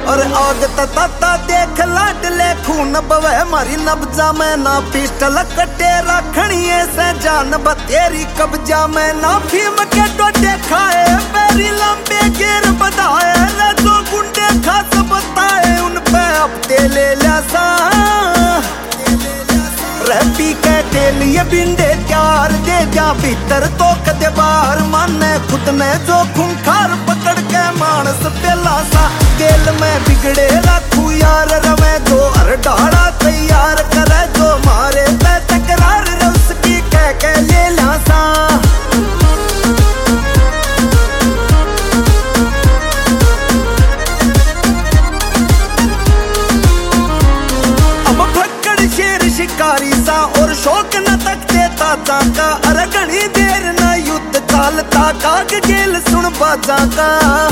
और आग तता देख लाडले खून बवे मारी नब्जा में ना पिस्टल कटे रखनी से जान बतेरी कब्जा में ना भीम के टोटे खाए मेरी लंबे घेर बधाए जो गुंडे खास बताए उन पे हफ्ते ले लिया सा रैपी के लिए बिंडे त्यार दे जा भीतर तो कदे बाहर माने खुद ने जो खूंखार पकड़ के मानस पेला सा गेल में बिगड़े लाखू यार रवे जो हर डाड़ा तैयार करे जो मारे पे तकरार रस की कह के ले ला सा शिकारी सा और शौक न तकते ताता का अरे घनी देर न युद्ध चालता काग गेल सुन बाजा का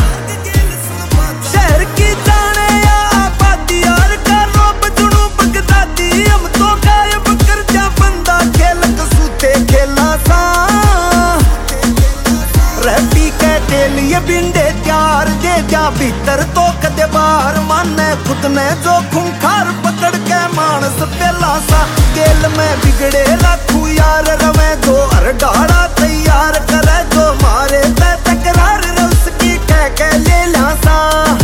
शहर की जाने या आबादी यार का रोब जुनू बगदादी हम तो गायब कर जा बंदा खेल कसूते खेला सा रैपी के लिए बिंडे त्यार दे जा भीतर तो कदे बाहर माने खुद ने जो खूंखार पकड़ के मानस पेला सा गेल में बिगड़े लाखू यार रवे जो हर डाड़ा तैयार करे जो मारे पे तकरार रस की कह के ले ला सा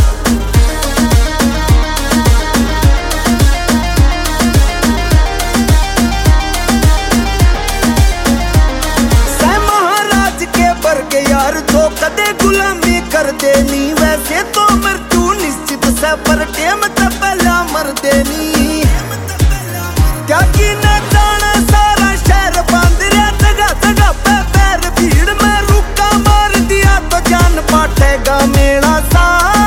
महाराज के वर्ग यार जो कदे गुलामी कर देनी वैसे तो मृत्यु निश्चित से पर टेम तब पहला मर देनी क्या की न जाना सारा शहर बांध रहा जगह जगह पे पैर भीड़ में रुका मार दिया तो जान पाटेगा मेरा सा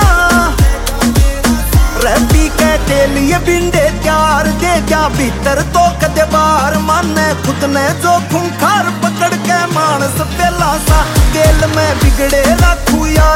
रैपी के लिए बिंडे त्यार दे जा भीतर तो कदे बाहर माने खुद ने जो खूंखार पकड़ के मानस पेला सा गेल में बिगड़े लाखू यार